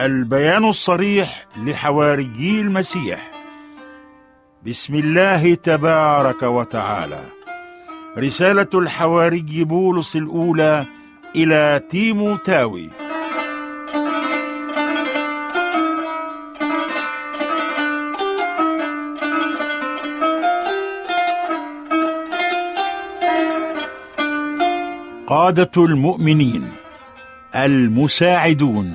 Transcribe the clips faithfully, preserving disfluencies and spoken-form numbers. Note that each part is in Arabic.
البيان الصريح لحواريي المسيح. بسم الله تبارك وتعالى. رسالة الحواري بولس الأولى إلى تيموتاوي. قادة المؤمنين المساعدون.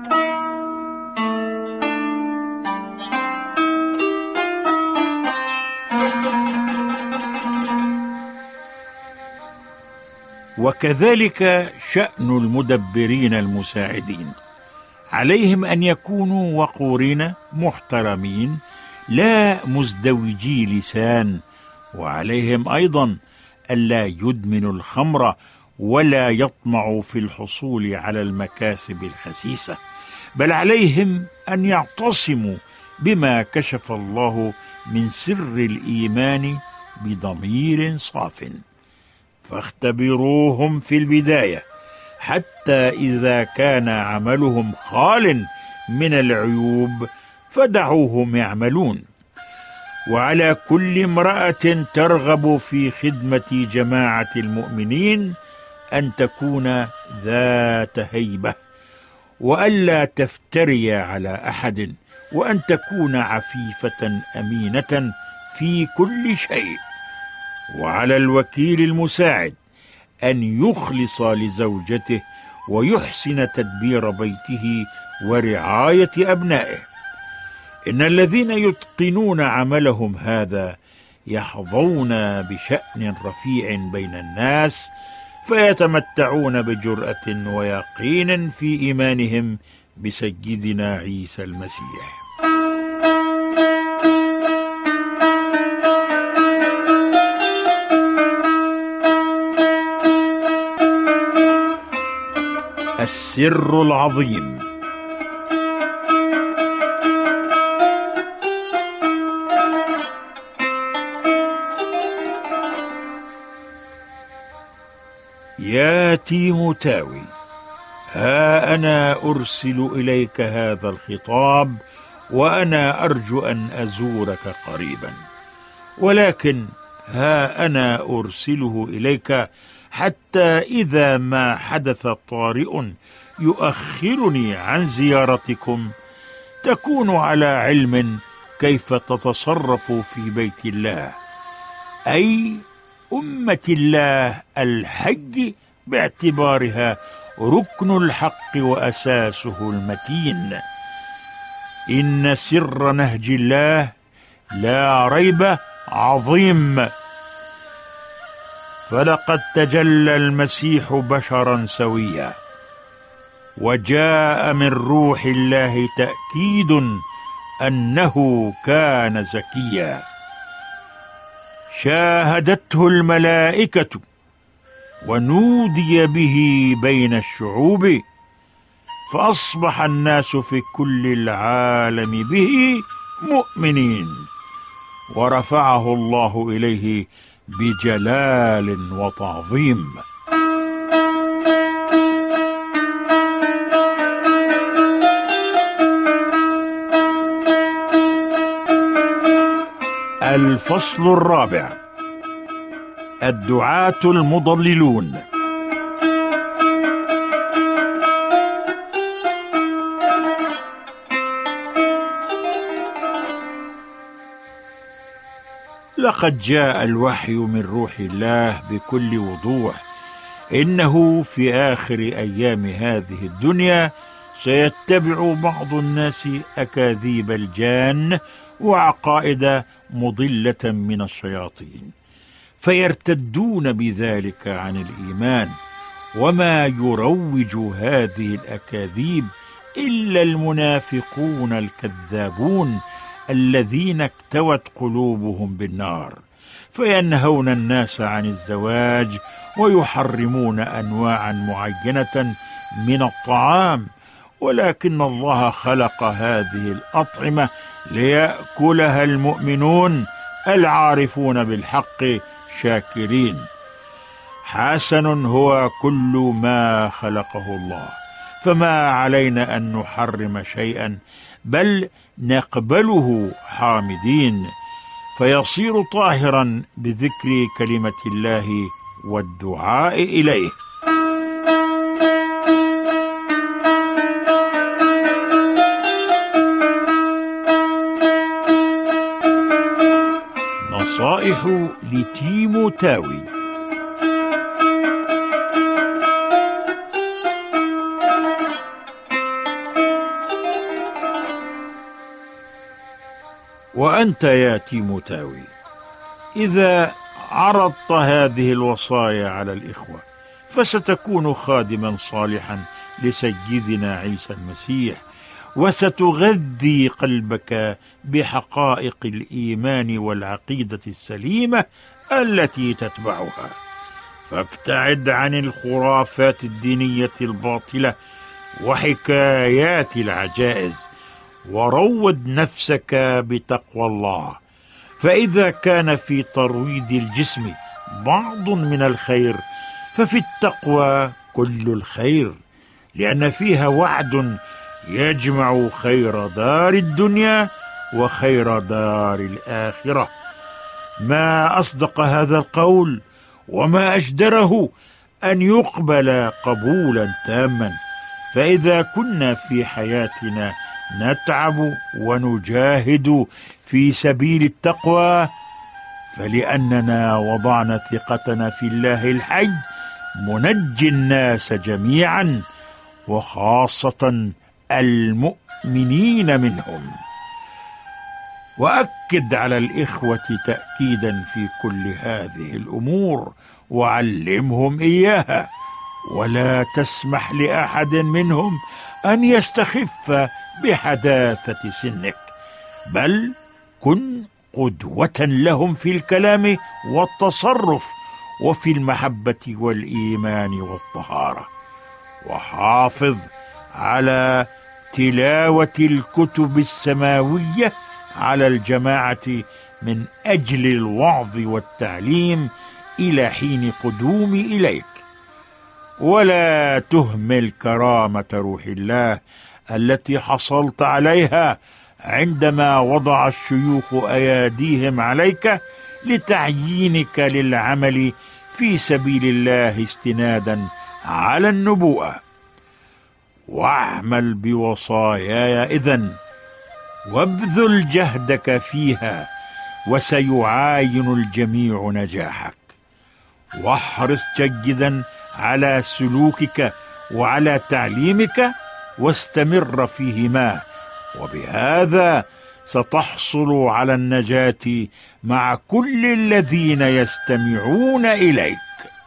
وكذلك شأن المدبرين المساعدين، عليهم أن يكونوا وقورين محترمين لا مزدوجي لسان، وعليهم أيضا ألا يدمنوا الخمر ولا يطمعوا في الحصول على المكاسب الخسيسة، بل عليهم أن يعتصموا بما كشف الله من سر الإيمان بضمير صاف، فاختبروهم في البداية حتى إذا كان عملهم خال من العيوب فدعوهم يعملون. وعلى كل امرأة ترغب في خدمة جماعة المؤمنين أن تكون ذات هيبة، وألا تفتري على أحد، وأن تكون عفيفة أمينة في كل شيء. وعلى الوكيل المساعد أن يخلص لزوجته ويحسن تدبير بيته ورعاية أبنائه. إن الذين يتقنون عملهم هذا يحظون بشأن رفيع بين الناس، فيتمتعون بجرأة ويقين في إيمانهم بسيدنا عيسى المسيح. السر العظيم. يا تيموتاوي، ها أنا أرسل إليك هذا الخطاب، وأنا أرجو أن أزورك قريبا، ولكن ها أنا أرسله إليك حتى إذا ما حدث طارئ يؤخرني عن زيارتكم تكونوا على علم كيف تتصرف في بيت الله، أي أمة الله الحج، باعتبارها ركن الحق وأساسه المتين. إن سر نهج الله لا ريب عظيم، فلقد تجلى المسيح بشرا سويا، وجاء من روح الله تأكيد أنه كان زكيا، شاهدته الملائكة ونودي به بين الشعوب، فأصبح الناس في كل العالم به مؤمنين، ورفعه الله إليه بجلال وتعظيم. الفصل الرابع. الدعاة المضللون. لقد جاء الوحي من روح الله بكل وضوح، إنه في آخر أيام هذه الدنيا سيتبع بعض الناس أكاذيب الجان وعقائد مضلة من الشياطين، فيرتدون بذلك عن الإيمان. وما يروج هذه الأكاذيب إلا المنافقون الكذابون الذين اكتوت قلوبهم بالنار، فينهون الناس عن الزواج ويحرمون أنواعا معينة من الطعام، ولكن الله خلق هذه الأطعمة ليأكلها المؤمنون العارفون بالحق شاكرين. حسن هو كل ما خلقه الله، فما علينا أن نحرم شيئا، بل نقبله حامدين، فيصير طاهرا بذكر كلمة الله والدعاء إليه. نصائح لتيموتاوي. وأنت يا تيموتاوي إذا عرضت هذه الوصايا على الإخوة فستكون خادما صالحا لسيدنا عيسى المسيح، وستغذي قلبك بحقائق الإيمان والعقيدة السليمة التي تتبعها، فابتعد عن الخرافات الدينية الباطلة وحكايات العجائز، وروض نفسك بتقوى الله، فإذا كان في ترويض الجسم بعض من الخير ففي التقوى كل الخير، لأن فيها وعد يجمع خير دار الدنيا وخير دار الآخرة. ما أصدق هذا القول وما أجدره أن يقبل قبولا تاما، فإذا كنا في حياتنا نتعب ونجاهد في سبيل التقوى فلأننا وضعنا ثقتنا في الله الحي منجي الناس جميعا، وخاصة المؤمنين منهم. وأكد على الإخوة تأكيدا في كل هذه الأمور وعلمهم إياها، ولا تسمح لأحد منهم أن يستخف بحداثة سنك، بل كن قدوة لهم في الكلام والتصرف وفي المحبة والإيمان والطهارة، وحافظ على تلاوة الكتب السماوية على الجماعة من أجل الوعظ والتعليم إلى حين قدومي إليك، ولا تهمل كرامة روح الله التي حصلت عليها عندما وضع الشيوخ أياديهم عليك لتعيينك للعمل في سبيل الله استنادا على النبوءة. واعمل بوصاياي إذن وابذل جهدك فيها، وسيعاين الجميع نجاحك. واحرص جيدا على سلوكك وعلى تعليمك، واستمر فيهما، وبهذا ستحصل على النجاة مع كل الذين يستمعون إليك.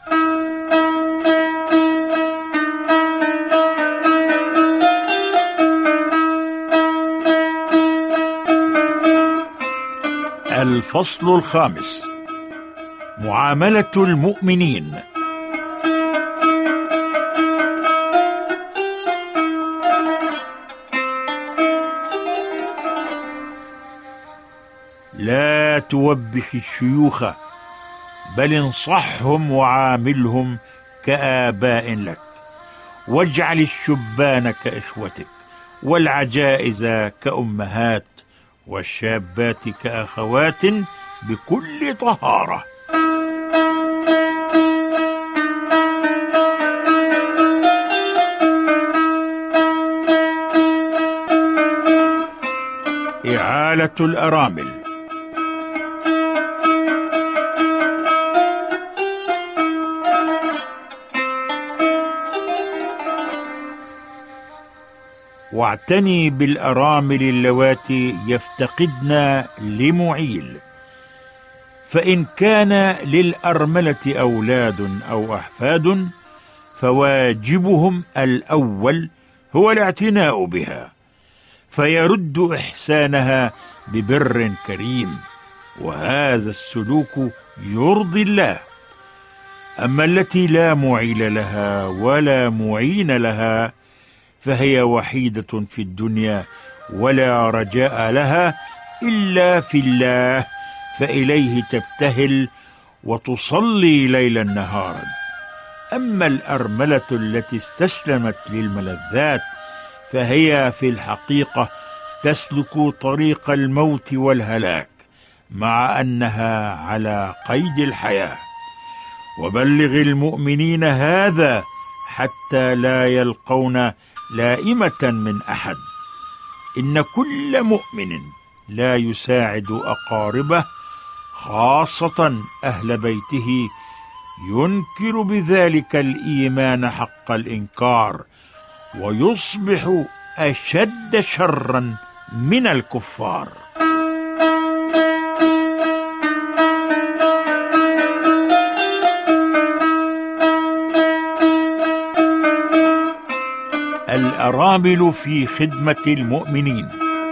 الفصل الخامس: معاملة المؤمنين. لا توبخ الشيوخ، بل انصحهم وعاملهم كآباء لك، واجعل الشبان كإخوتك، والعجائز كأمهات، والشابات كأخوات بكل طهارة. إعالة الأرامل. واعتني بالأرامل اللواتي يفتقدن لمعيل، فإن كان للأرملة أولاد أو أحفاد فواجبهم الأول هو الاعتناء بها، فيرد إحسانها ببر كريم، وهذا السلوك يرضي الله. أما التي لا معيل لها ولا معين لها فهي وحيدة في الدنيا، ولا رجاء لها إلا في الله، فإليه تبتهل وتصلي ليلا نهارا. أما الأرملة التي استسلمت للملذات فهي في الحقيقة تسلك طريق الموت والهلاك مع أنها على قيد الحياة. وبلغ المؤمنين هذا حتى لا يلقون لائمة من أحد. إن كل مؤمن لا يساعد أقاربه خاصة أهل بيته ينكر بذلك الإيمان حق الإنكار، ويصبح أشد شرا من الكفار. الأرامل في خدمة المؤمنين.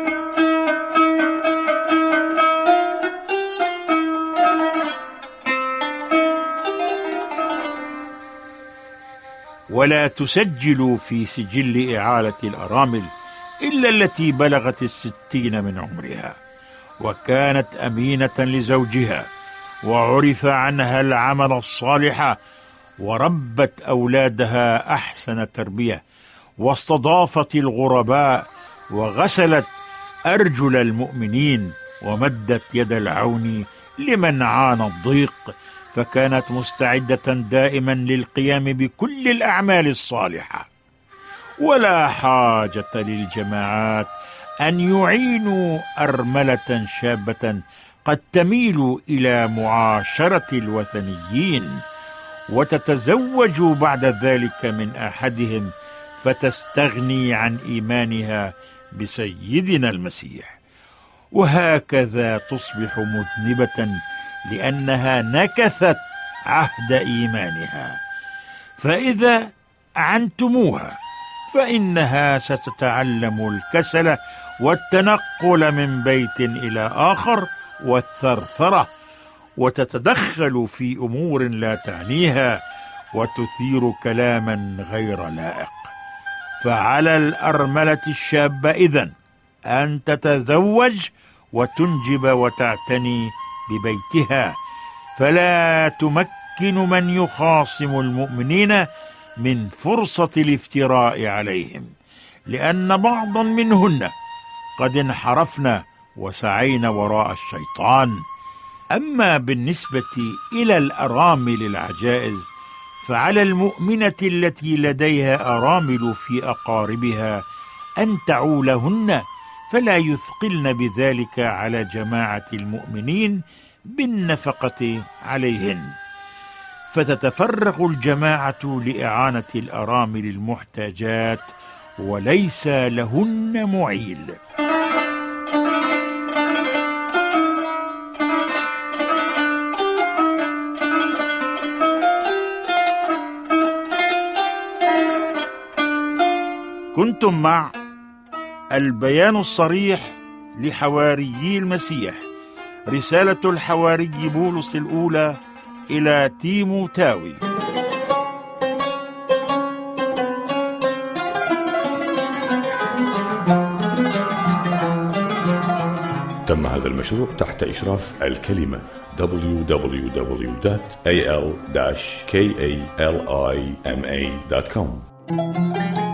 ولا تسجلوا في سجل إعالة الأرامل إلا التي بلغت الستين من عمرها وكانت أمينة لزوجها وعرف عنها العمل الصالح وربت أولادها أحسن تربية واستضافت الغرباء وغسلت أرجل المؤمنين ومدت يد العون لمن عانى الضيق، فكانت مستعدة دائما للقيام بكل الأعمال الصالحة. ولا حاجة للجماعات أن يعينوا أرملة شابة قد تميل إلى معاشرة الوثنيين وتتزوج بعد ذلك من أحدهم فتستغني عن إيمانها بسيدنا المسيح، وهكذا تصبح مذنبة لأنها نكثت عهد إيمانها. فإذا أعنتموها فإنها ستتعلم الكسل والتنقل من بيت إلى آخر والثرثرة، وتتدخل في أمور لا تعنيها وتثير كلاما غير لائق. فعلى الأرملة الشابة إذن أن تتزوج وتنجب وتعتني ببيتها، فلا تمكن من يخاصم المؤمنين من فرصة الافتراء عليهم، لأن بعضا منهن قد انحرفن وسعين وراء الشيطان. أما بالنسبة إلى الأرامل العجائز فعلى المؤمنة التي لديها أرامل في أقاربها أن تعولهن، فلا يثقلن بذلك على جماعة المؤمنين بالنفقة عليهن، فتتفرغ الجماعة لإعانة الأرامل المحتاجات وليس لهن معيل. كنتم مع البيان الصريح لحواريي المسيح، رسالة الحواري بولس الأولى إلى تيموتاوي. تم هذا المشروع تحت إشراف الكلمة دبليو دبليو دبليو دوت إيه إل كاليما دوت كوم.